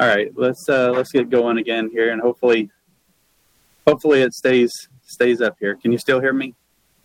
All right, let's get going again here, and hopefully it stays up here. Can you still hear me?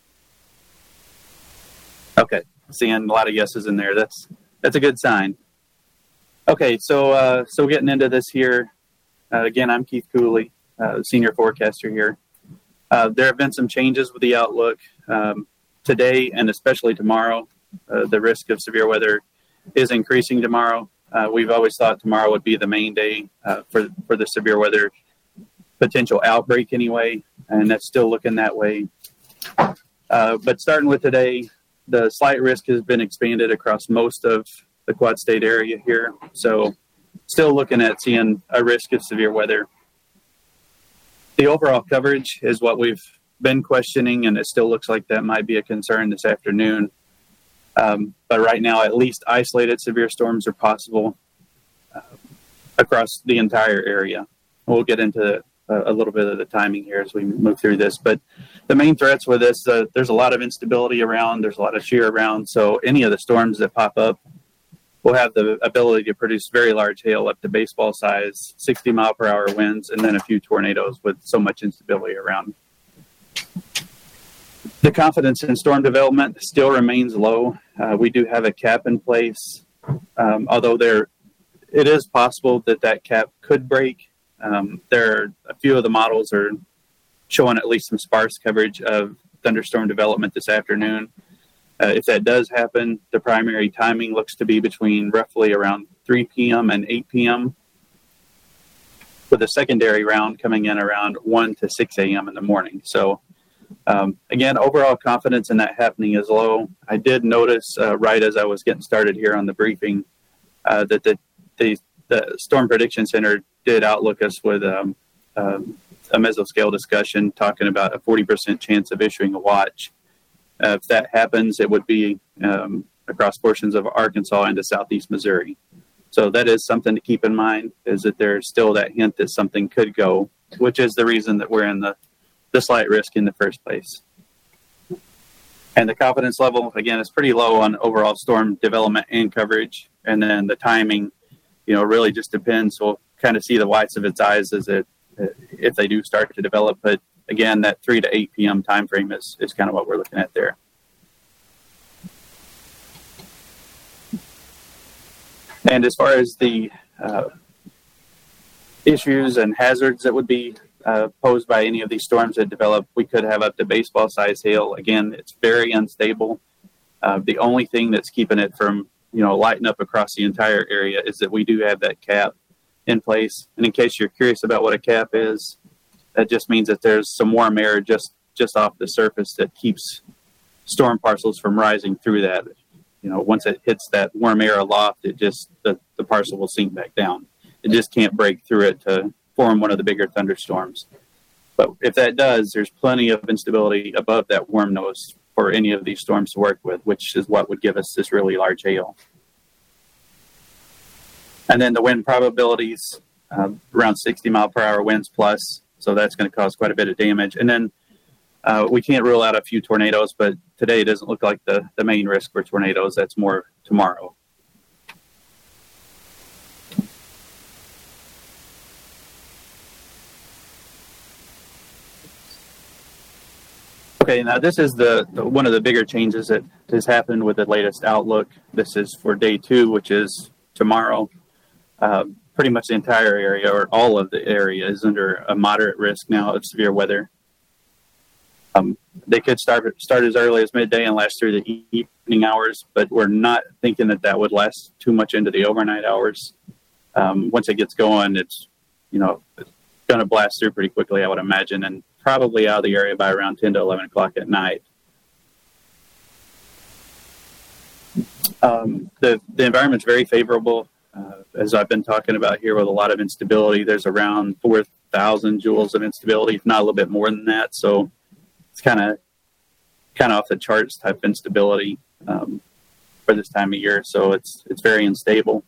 Okay, seeing a lot of yeses in there. That's a good sign. Okay, so getting into this here. Again, I'm Keith Cooley, senior forecaster here. There have been some changes with the outlook today, and especially tomorrow. The risk of severe weather is increasing tomorrow. We've always thought tomorrow would be the main day for the severe weather potential outbreak anyway, and that's still looking that way. But starting with today, the slight risk has been expanded across most of the Quad State area here. So still looking at seeing a risk of severe weather. The overall coverage is what we've been questioning, and it still looks like that might be a concern this afternoon. But right now, at least isolated severe storms are possible across the entire area. We'll get into a little bit of the timing here as we move through this. But the main threats with this, there's a lot of instability around. There's a lot of shear around. So any of the storms that pop up will have the ability to produce very large hail up to baseball size, 60-mile-per-hour winds, and then a few tornadoes with so much instability around. The confidence in storm development still remains low. We do have a cap in place, although it is possible that cap could break. There are a few of the models are showing at least some sparse coverage of thunderstorm development this afternoon. If that does happen, the primary timing looks to be between roughly around 3 p.m. and 8 p.m., with a secondary round coming in around 1 to 6 a.m. in the morning. So again, overall confidence in that happening is low. I did notice right as I was getting started here on the briefing that the Storm Prediction Center did outlook us with a mesoscale discussion talking about a 40% chance of issuing a watch. If that happens, it would be across portions of Arkansas into southeast Missouri. So that is something to keep in mind, is that there's still that hint that something could go, which is the reason that we're in the slight risk in the first place. And the confidence level, again, is pretty low on overall storm development and coverage. And then the timing, really just depends. We'll kind of see the whites of its eyes if they do start to develop. But again, that 3 to 8 p.m. time frame is kind of what we're looking at there. And as far as the issues and hazards that would be posed by any of these storms that develop, we could have up to baseball size hail. Again, it's very unstable. The only thing that's keeping it from lighting up across the entire area is that we do have that cap in place. And in case you're curious about what a cap is, that just means that there's some warm air just off the surface that keeps storm parcels from rising through that. Once it hits that warm air aloft, the parcel will sink back down. It just can't break through it to form one of the bigger thunderstorms. But if that does, there's plenty of instability above that warm nose for any of these storms to work with, which is what would give us this really large hail. And then the wind probabilities, around 60-mile-per-hour winds plus, so that's going to cause quite a bit of damage. And then we can't rule out a few tornadoes, but today it doesn't look like the main risk for tornadoes. That's more tomorrow. Okay, now this is the one of the bigger changes that has happened with the latest outlook. This is for day 2, which is tomorrow. Pretty much the entire area, or all of the area, is under a moderate risk now of severe weather. They could start as early as midday and last through the evening hours, but we're not thinking that would last too much into the overnight hours. Once it gets going, it's going to blast through pretty quickly, I would imagine, and probably out of the area by around 10 to 11 o'clock at night. The environment's very favorable. As I've been talking about here, with a lot of instability, there's around 4,000 joules of instability, if not a little bit more than that. So it's kind of off the charts type instability for this time of year. So it's very unstable.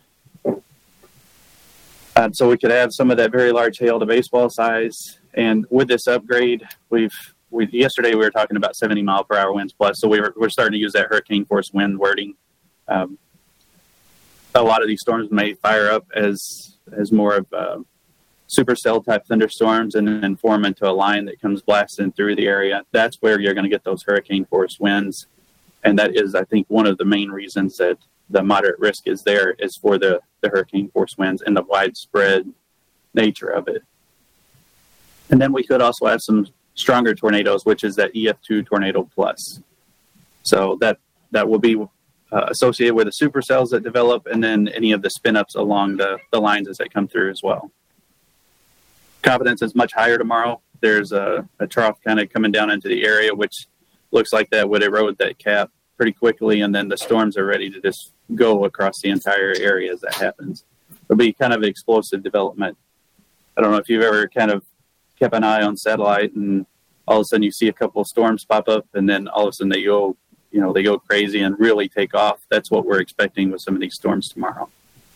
So we could have some of that very large hail to baseball size. And with this upgrade, yesterday we were talking about 70-mile-per-hour winds plus. So we're starting to use that hurricane force wind wording. A lot of these storms may fire up as as more of supercell type thunderstorms and then form into a line that comes blasting through the area, that's where you're going to get those hurricane force winds. And that is, I think, one of the main reasons that the moderate risk is there is for the hurricane force winds and the widespread nature of it. And then we could also have some stronger tornadoes, which is that EF2 tornado plus. So that will be associated with the supercells that develop and then any of the spin-ups along the lines as they come through as well. Confidence is much higher tomorrow. There's a trough kind of coming down into the area, which looks like that would erode that cap pretty quickly, and then the storms are ready to just go across the entire area as that happens. It'll be kind of an explosive development. I don't know if you've ever kind of kept an eye on satellite and all of a sudden you see a couple of storms pop up and then all of a sudden they go crazy and really take off. That's what we're expecting with some of these storms tomorrow.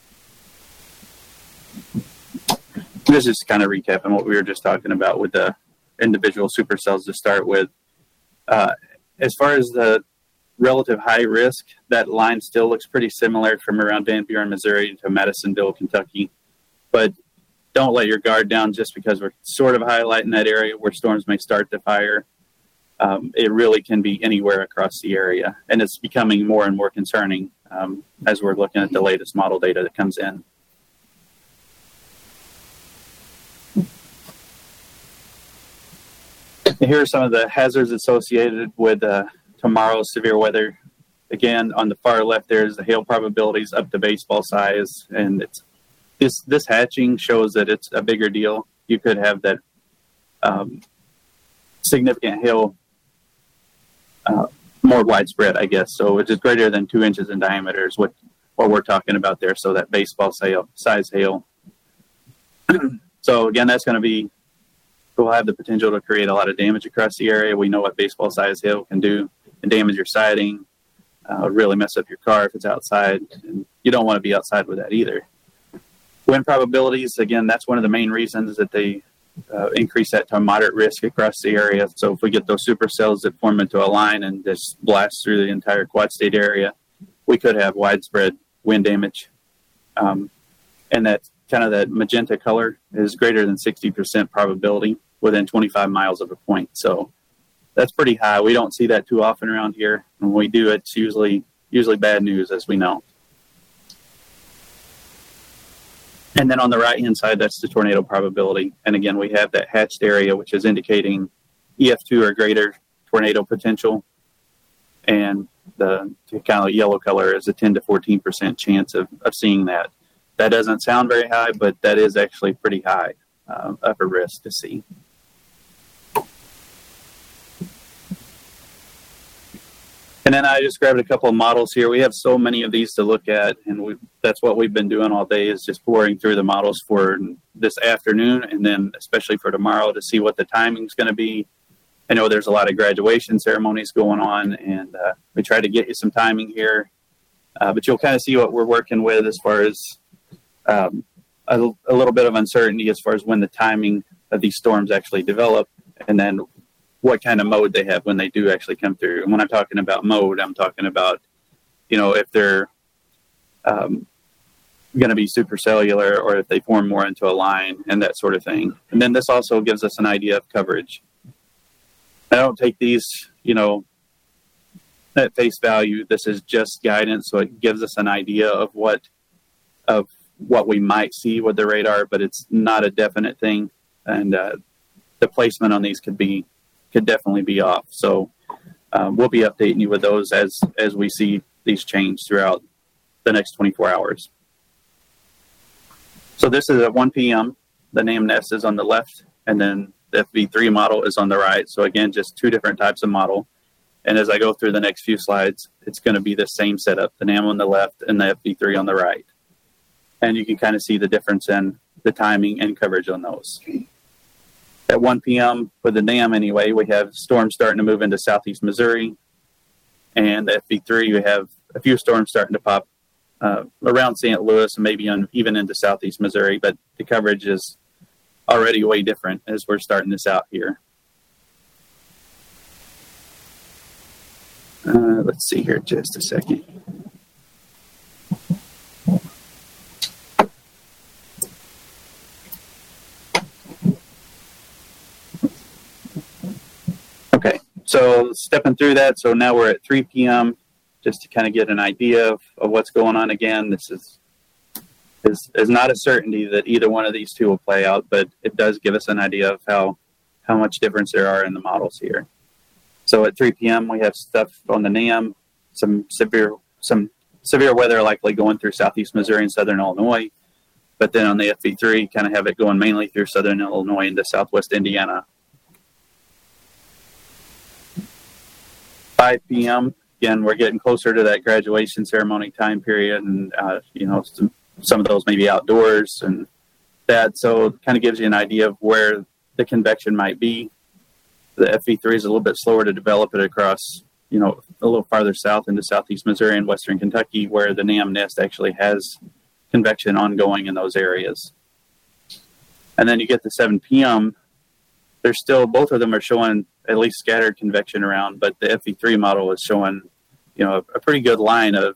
This is kind of recapping what we were just talking about with the individual supercells to start with. As far as the relative high risk, that line still looks pretty similar from around Van Buren, Missouri to Madisonville, Kentucky. But don't let your guard down just because we're sort of highlighting that area where storms may start to fire. It really can be anywhere across the area. And it's becoming more and more concerning as we're looking at the latest model data that comes in. Here are some of the hazards associated with tomorrow's severe weather. Again, on the far left, there's the hail probabilities up to baseball size. And this hatching shows that it's a bigger deal. You could have that significant hail more widespread, I guess. So it's just greater than 2 inches in diameter is what we're talking about there. So that baseball size hail. So again, that's going to will have the potential to create a lot of damage across the area. We know what baseball size hail can do and damage your siding, really mess up your car if it's outside. And you don't want to be outside with that either. Wind probabilities, again, that's one of the main reasons that they increase that to moderate risk across the area. So if we get those supercells that form into a line and just blast through the entire quad state area, we could have widespread wind damage. And that kind of that magenta color is greater than 60% probability within 25 miles of a point. So that's pretty high. We don't see that too often around here. When we do, it's usually bad news, as we know. And then on the right-hand side, that's the tornado probability. And again, we have that hatched area, which is indicating EF2 or greater tornado potential. And the kind of yellow color is a 10 to 14% chance of seeing that. That doesn't sound very high, but that is actually pretty high of a risk to see. And then I just grabbed a couple of models here. We have so many of these to look at, and that's what we've been doing all day is just pouring through the models for this afternoon and then especially for tomorrow to see what the timing's going to be. I know there's a lot of graduation ceremonies going on, and we try to get you some timing here. But you'll kind of see what we're working with as far as a little bit of uncertainty as far as when the timing of these storms actually develop, and then what kind of mode they have when they do actually come through. And when I'm talking about mode, I'm talking about, if they're going to be supercellular or if they form more into a line and that sort of thing. And then this also gives us an idea of coverage. I don't take these, at face value. This is just guidance, so it gives us an idea of what we might see with the radar, but it's not a definite thing. And the placement on these could definitely be off. So we'll be updating you with those as we see these change throughout the next 24 hours. So this is at 1 p.m. The NAM-NEST is on the left, and then the FV3 model is on the right. So again, just two different types of model. And as I go through the next few slides, it's going to be the same setup, the NAM on the left and the FV3 on the right. And you can kind of see the difference in the timing and coverage on those. At 1 p.m. with the NAM anyway, we have storms starting to move into southeast Missouri. And the FV3, we have a few storms starting to pop around St. Louis and maybe even into southeast Missouri. But the coverage is already way different as we're starting this out here. Let's see here just a second. So stepping through that, so now we're at 3 p.m. just to kind of get an idea of what's going on. Again, this is not a certainty that either one of these two will play out, but it does give us an idea of how much difference there are in the models here. So at 3 p.m. we have stuff on the NAM, some severe weather likely going through southeast Missouri and southern Illinois. But then on the FV3, kind of have it going mainly through southern Illinois into southwest Indiana. 5 p.m. Again, we're getting closer to that graduation ceremony time period, and some of those may be outdoors and that. So it kind of gives you an idea of where the convection might be. The FV3 is a little bit slower to develop it across, a little farther south into southeast Missouri and western Kentucky, where the NAM nest actually has convection ongoing in those areas. And then you get to 7 p.m. There's still, both of them are showing at least scattered convection around, but the FV3 model is showing, a pretty good line of,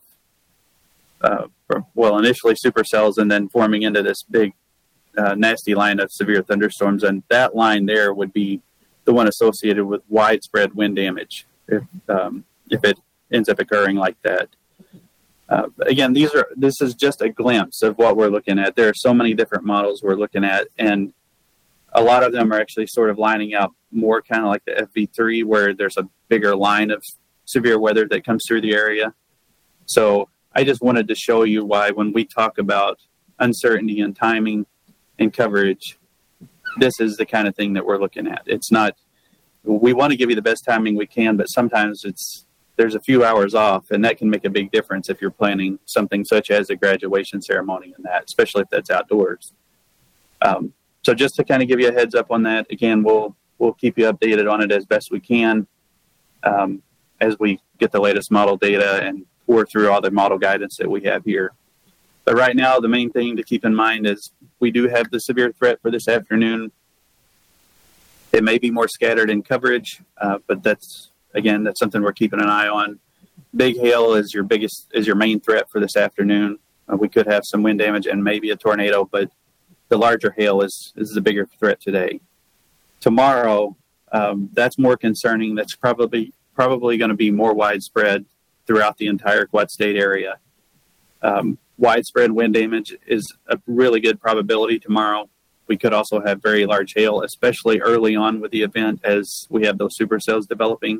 initially supercells and then forming into this big, nasty line of severe thunderstorms. And that line there would be the one associated with widespread wind damage if it ends up occurring like that. Again, this is just a glimpse of what we're looking at. There are so many different models we're looking at, and a lot of them are actually sort of lining up more kind of like the FV3, where there's a bigger line of severe weather that comes through the area. So I just wanted to show you why when we talk about uncertainty and timing and coverage, this is the kind of thing that we're looking at. It's not, we want to give you the best timing we can, but sometimes there's a few hours off, and that can make a big difference if you're planning something such as a graduation ceremony and that, especially if that's outdoors. So just to kind of give you a heads up on that, again, we'll keep you updated on it as best we can as we get the latest model data and pour through all the model guidance that we have here. But right now, the main thing to keep in mind is we do have the severe threat for this afternoon. It may be more scattered in coverage, but that's something we're keeping an eye on. Big hail is your main threat for this afternoon. We could have some wind damage and maybe a tornado, but the larger hail is the bigger threat today. Tomorrow, that's more concerning. That's probably going to be more widespread throughout the entire Quad State area. Widespread wind damage is a really good probability tomorrow. We could also have very large hail, especially early on with the event as we have those supercells developing.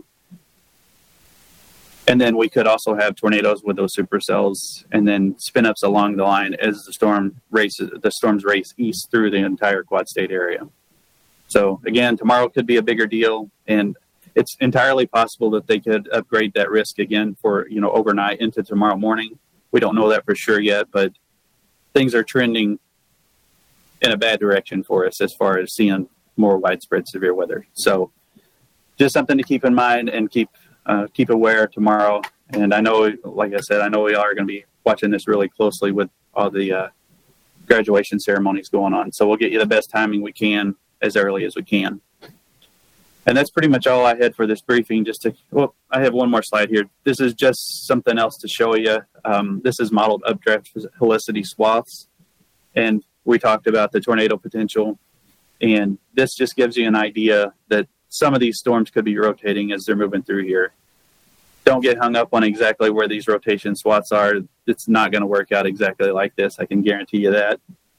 And then we could also have tornadoes with those supercells and then spin-ups along the line as the storms race east through the entire Quad State area. So again, tomorrow could be a bigger deal, and it's entirely possible that they could upgrade that risk again for, overnight into tomorrow morning. We don't know that for sure yet, but things are trending in a bad direction for us as far as seeing more widespread severe weather. So just something to keep in mind and keep aware tomorrow. And I know, like I said, we are going to be watching this really closely with all the graduation ceremonies going on. So we'll get you the best timing we can as early as we can. And that's pretty much all I had for this briefing. I have one more slide here. This is just something else to show you. This is modeled updraft helicity swaths. And we talked about the tornado potential. And this just gives you an idea that some of these storms could be rotating as they're moving through here. Don't get hung up on exactly where these rotation swaths are. It's not going to work out exactly like this. I can guarantee you that.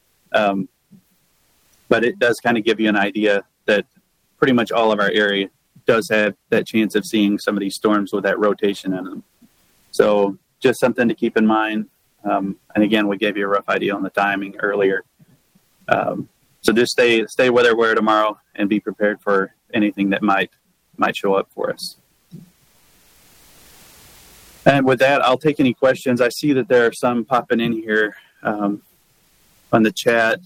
But it does kind of give you an idea that pretty much all of our area does have that chance of seeing some of these storms with that rotation in them. So just something to keep in mind. And again, we gave you a rough idea on the timing earlier. So just stay weather aware tomorrow and be prepared for anything that might show up for us. And with that, I'll take any questions. I see that there are some popping in here on the chat.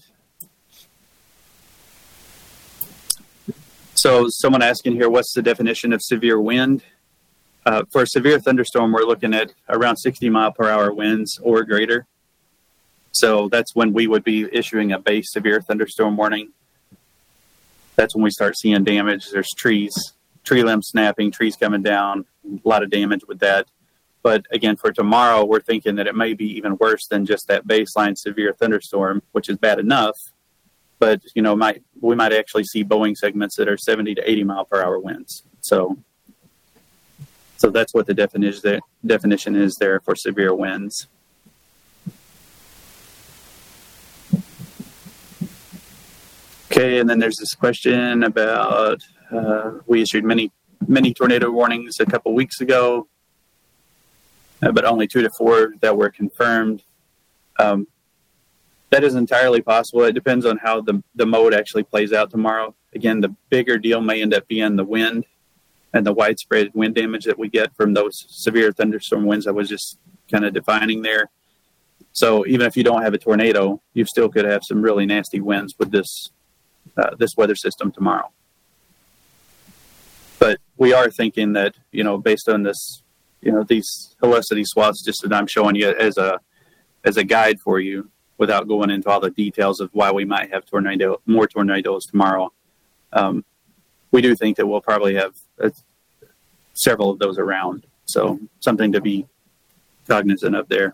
So someone asking here, what's the definition of severe wind? For a severe thunderstorm, we're looking at around 60 mile per hour winds or greater. So that's when we would be issuing a base severe thunderstorm warning. That's when we start seeing damage. There's tree limbs snapping, trees coming down, a lot of damage with that. But again, for tomorrow, we're thinking that it may be even worse than just that baseline severe thunderstorm, which is bad enough. But, we might actually see Boeing segments that are 70 to 80 mile per hour winds. So So that's what the definition is there for severe winds. Okay, and then there's this question about we issued many tornado warnings a couple weeks ago, but only 2 to 4 that were confirmed. That is entirely possible. It depends on how the mode actually plays out tomorrow. Again, the bigger deal may end up being the wind and the widespread wind damage that we get from those severe thunderstorm winds I was just kind of defining there. So even if you don't have a tornado, you still could have some really nasty winds with this weather system tomorrow. But we are thinking that, based on this, these helicity swaths just that I'm showing you as a guide for you, without going into all the details of why we might have more tornadoes tomorrow. We do think that we'll probably have several of those around. So something to be cognizant of there.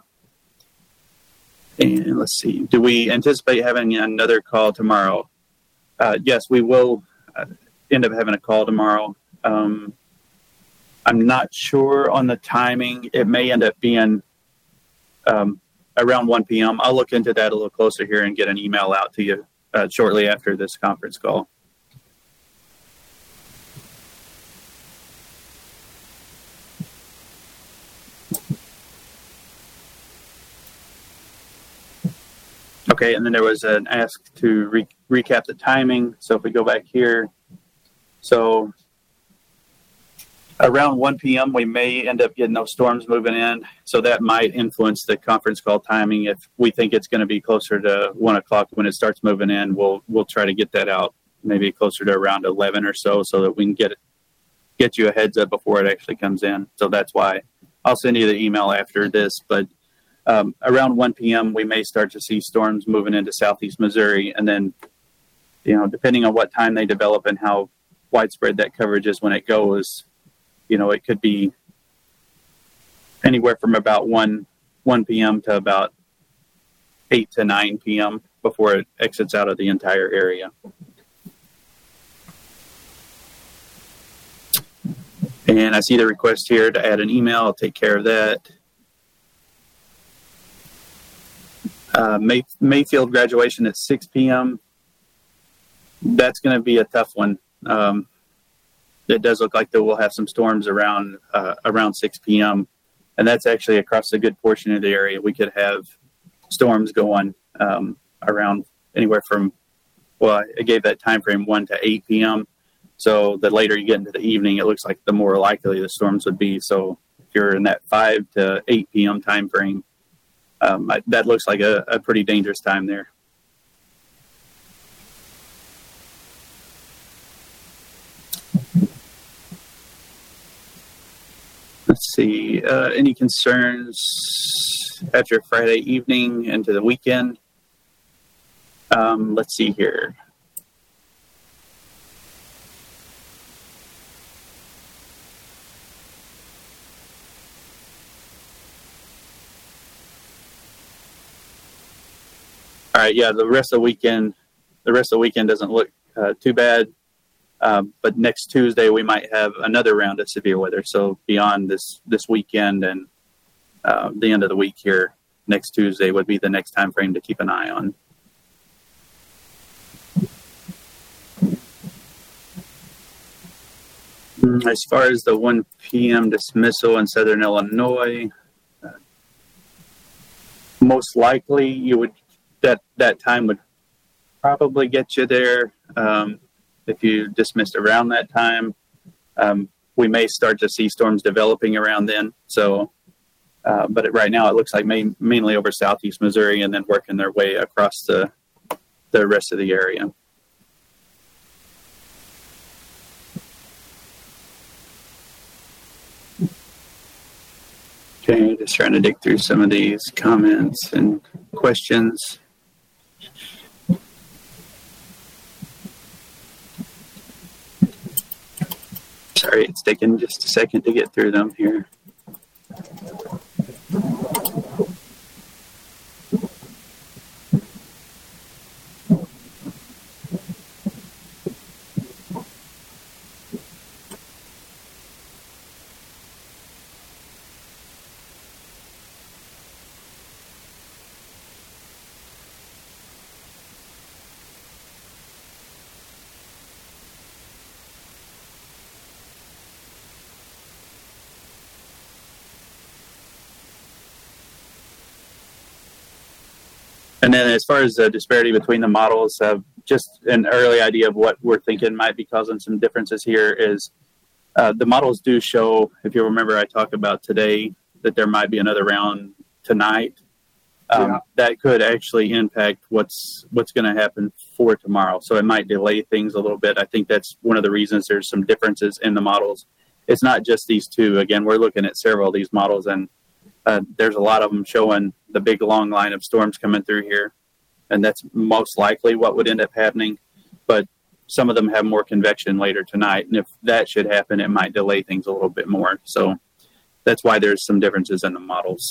And let's see. Do we anticipate having another call tomorrow? Yes, we will end up having a call tomorrow. I'm not sure on the timing. It may end up being around 1 p.m. I'll look into that a little closer here and get an email out to you shortly after this conference call. Okay, and then there was an ask to recap the timing. So if we go back here, so around 1 p.m., we may end up getting those storms moving in. So that might influence the conference call timing. If we think it's going to be closer to 1 o'clock when it starts moving in, we'll try to get that out maybe closer to around 11 or so that we can get you a heads up before it actually comes in. So that's why I'll send you the email after this. But around 1 p.m., we may start to see storms moving into southeast Missouri. And then, depending on what time they develop and how widespread that coverage is when it goes, it could be anywhere from about 1 p.m. to about 8 to 9 p.m. before it exits out of the entire area. And I see the request here to add an email. I'll take care of that. Mayfield graduation at 6 p.m. That's going to be a tough one. It does look like that we'll have some storms around 6 p.m. And that's actually across a good portion of the area. We could have storms going around anywhere from, I gave that time frame 1 to 8 p.m. So the later you get into the evening, it looks like the more likely the storms would be. So if you're in that 5 to 8 p.m. time frame, that looks like a pretty dangerous time there. Let's see. Any concerns after Friday evening into the weekend? Let's see here. All right, yeah, the rest of the weekend doesn't look too bad. But next Tuesday we might have another round of severe weather. So beyond this weekend and the end of the week here, next Tuesday would be the next time frame to keep an eye on. As far as the 1 p.m. dismissal in Southern Illinois, most likely you would that time would probably get you there. If you dismissed around that time, we may start to see storms developing around then. So, but right now it looks like mainly over southeast Missouri and then working their way across the rest of the area. Okay, just trying to dig through some of these comments and questions. Sorry, it's taking just a second to get through them here. And then as far as the disparity between the models, just an early idea of what we're thinking might be causing some differences here is the models do show, if you remember I talked about today, that there might be another round tonight. That could actually impact what's going to happen for tomorrow. So it might delay things a little bit. I think that's one of the reasons there's some differences in the models. It's not just these two. Again, we're looking at several of these models, and there's a lot of them showing the big long line of storms coming through here. And that's most likely what would end up happening. But some of them have more convection later tonight. And if that should happen, it might delay things a little bit more. So that's why there's some differences in the models.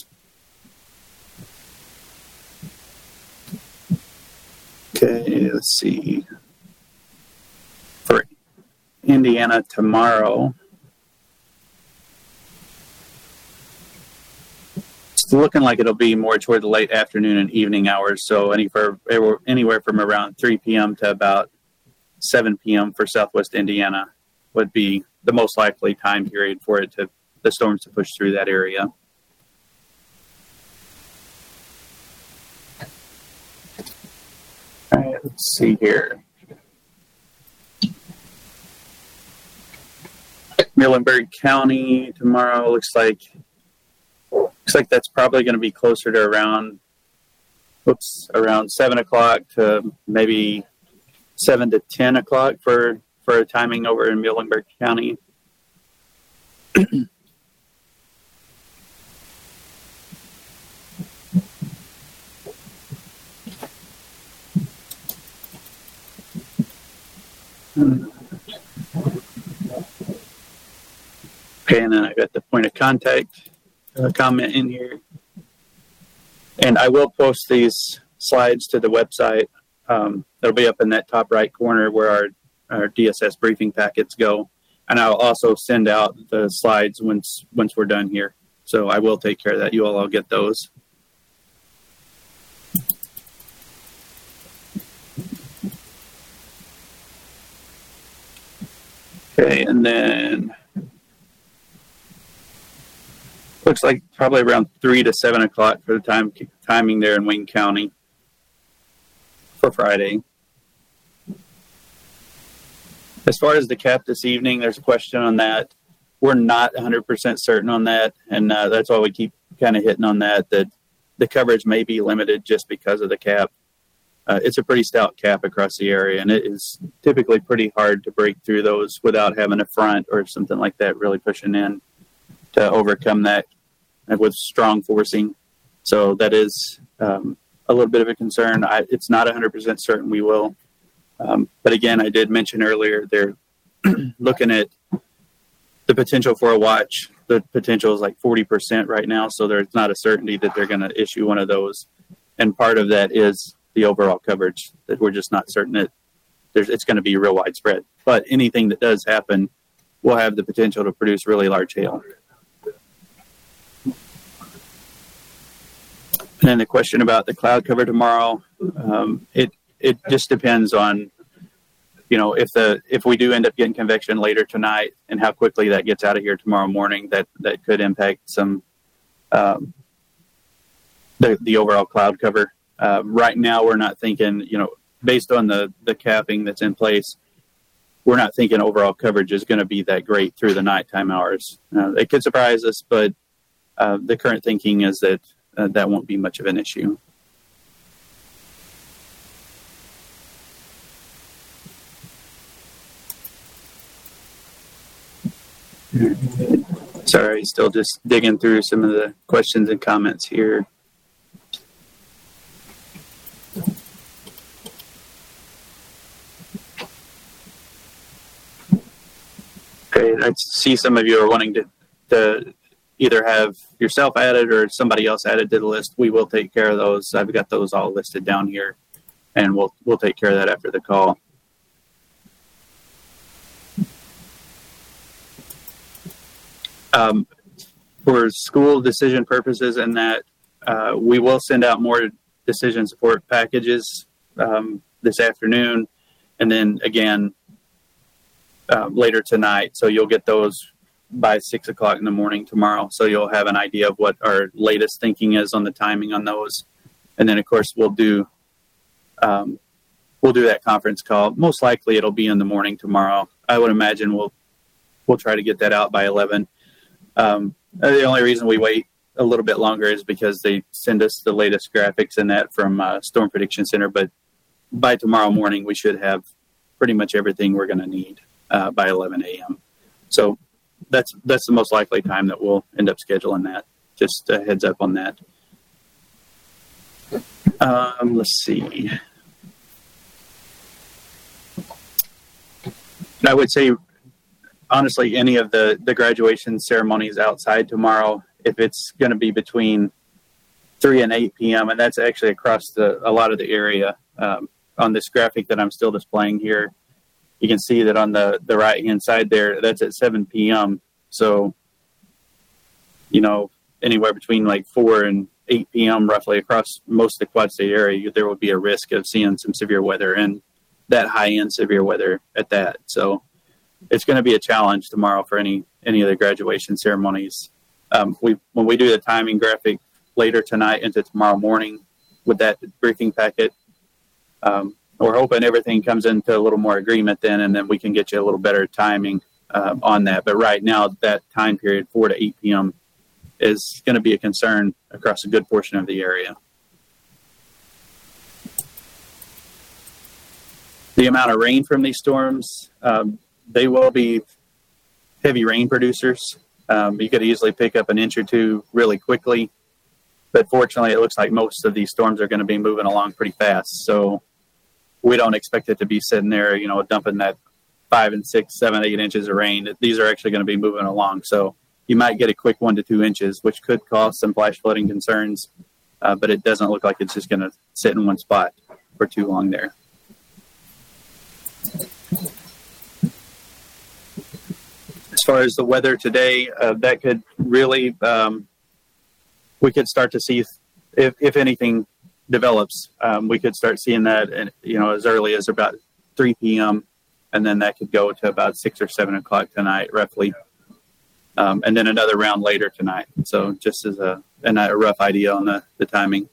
Okay, let's see. For Indiana tomorrow, it's looking like it'll be more toward the late afternoon and evening hours. So anywhere from around 3 p.m. to about 7 p.m. for Southwest Indiana would be the most likely time period for the storms to push through that area. All right, let's see here. Muhlenberg County tomorrow looks like that's probably going to be closer to around 7 o'clock to maybe 7 to 10 o'clock for a timing over in Muhlenberg County. Okay, and then I got the point of contact comment in here. And I will post these slides to the website. They'll be up in that top right corner where our DSS briefing packets go. And I'll also send out the slides once we're done here. So I will take care of that. You all will get those. Okay, and then looks like probably around 3 to 7 o'clock for the timing there in Wayne County for Friday. As far as the cap this evening, there's a question on that. We're not 100% certain on that, and that's why we keep kind of hitting on that the coverage may be limited just because of the cap. It's a pretty stout cap across the area, and it is typically pretty hard to break through those without having a front or something like that really pushing in to overcome that with strong forcing. So that is a little bit of a concern. It's not 100% certain we will. But again, I did mention earlier, they're looking at the potential for a watch. The potential is like 40% right now, so there's not a certainty that they're going to issue one of those. And part of that is the overall coverage, that we're just not certain that it's going to be real widespread. But anything that does happen will have the potential to produce really large hail. And then the question about the cloud cover tomorrow, it just depends on, if we do end up getting convection later tonight and how quickly that gets out of here tomorrow morning, that could impact some the overall cloud cover. Right now, we're not thinking, based on the capping that's in place, we're not thinking overall coverage is going to be that great through the nighttime hours. It could surprise us, but the current thinking is that that won't be much of an issue. Sorry, still just digging through some of the questions and comments here. Okay, I see some of you are wanting to either have yourself added or somebody else added to the list. We will take care of those. I've got those all listed down here, and we'll take care of that after the call. For school decision purposes, and that we will send out more decision support packages this afternoon, and then again later tonight. So you'll get those by 6 o'clock in the morning tomorrow. So you'll have an idea of what our latest thinking is on the timing on those. And then, of course, we'll do that conference call. Most likely it'll be in the morning tomorrow. I would imagine we'll try to get that out by 11. The only reason we wait a little bit longer is because they send us the latest graphics and that from Storm Prediction Center. But by tomorrow morning, we should have pretty much everything we're going to need by 11 a.m. So that's the most likely time that we'll end up scheduling that. Just a heads up on that. Let's see. I would say, honestly, any of the graduation ceremonies outside tomorrow, if it's going to be between 3 and 8 p.m., and that's actually across a lot of the area. On this graphic that I'm still displaying here, you can see that on the right-hand side there, that's at 7 p.m. So, anywhere between like 4 and 8 p.m. roughly across most of the Quad State area, there would be a risk of seeing some severe weather and that high-end severe weather at that. So it's going to be a challenge tomorrow for any of the graduation ceremonies. When we do the timing graphic later tonight into tomorrow morning with that briefing packet, we're hoping everything comes into a little more agreement then, and then we can get you a little better timing on that. But right now, that time period, 4 to 8 p.m., is going to be a concern across a good portion of the area. The amount of rain from these storms, they will be heavy rain producers. You could easily pick up an inch or two really quickly. But fortunately, it looks like most of these storms are going to be moving along pretty fast. So we don't expect it to be sitting there, dumping that 5 and 6, 7, 8 inches of rain. These are actually going to be moving along. So you might get a quick 1 to 2 inches, which could cause some flash flooding concerns. But it doesn't look like it's just going to sit in one spot for too long there. As far as the weather today, that could really, we could start to see, if anything develops, we could start seeing that, as early as about 3 p.m. And then that could go to about 6 or 7 o'clock tonight, roughly. And then another round later tonight. So just as a rough idea on the timing.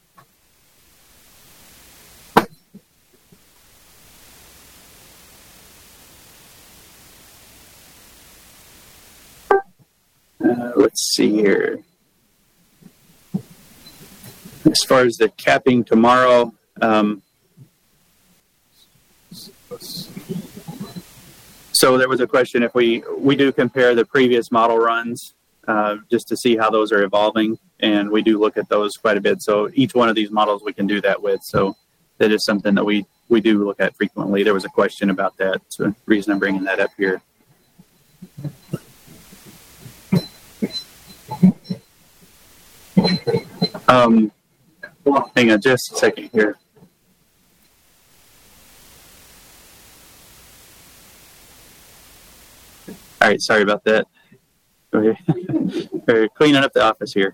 Let's see here. As far as the capping tomorrow, so there was a question if we do compare the previous model runs just to see how those are evolving, and we do look at those quite a bit. So each one of these models we can do that with. So that is something that we do look at frequently. There was a question about that, so the reason I'm bringing that up here. Hang on just a second here. All right, sorry about that. We're cleaning up the office here.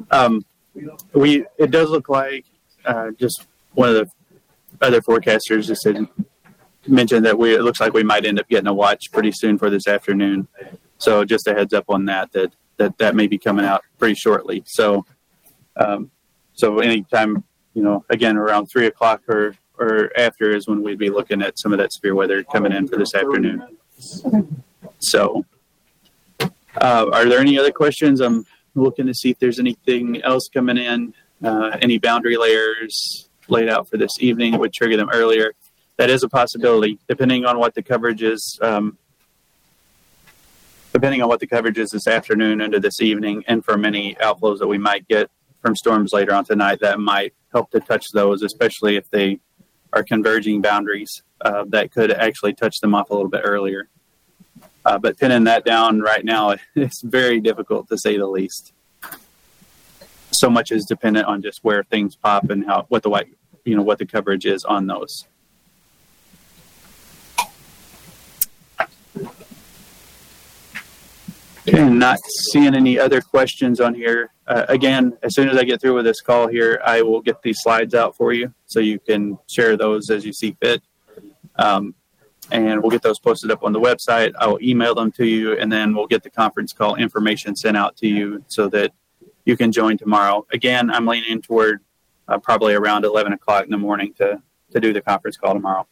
It does look like just one of the other forecasters just mentioned that it looks like we might end up getting a watch pretty soon for this afternoon. So just a heads up on that may be coming out pretty shortly. So anytime, again, around 3 o'clock or after is when we'd be looking at some of that severe weather coming in for this afternoon. So are there any other questions? I'm looking to see if there's anything else coming in, any boundary layers laid out for this evening that would trigger them earlier. That is a possibility, depending on what the coverage is. Depending on what the coverage is this afternoon into this evening, and from any outflows that we might get from storms later on tonight, that might help to touch those, especially if they are converging boundaries that could actually touch them off a little bit earlier. But pinning that down right now, it's very difficult to say the least. So much is dependent on just where things pop and what the coverage is on those. Okay, not seeing any other questions on here. Again, as soon as I get through with this call here, I will get these slides out for you so you can share those as you see fit. And we'll get those posted up on the website. I will email them to you, and then we'll get the conference call information sent out to you so that you can join tomorrow. Again, I'm leaning toward probably around 11 o'clock in the morning to do the conference call tomorrow.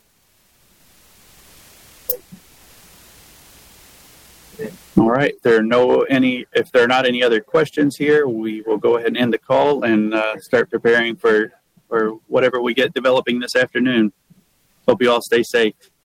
All right. If there are not any other questions here, we will go ahead and end the call and start preparing for whatever we get developing this afternoon. Hope you all stay safe.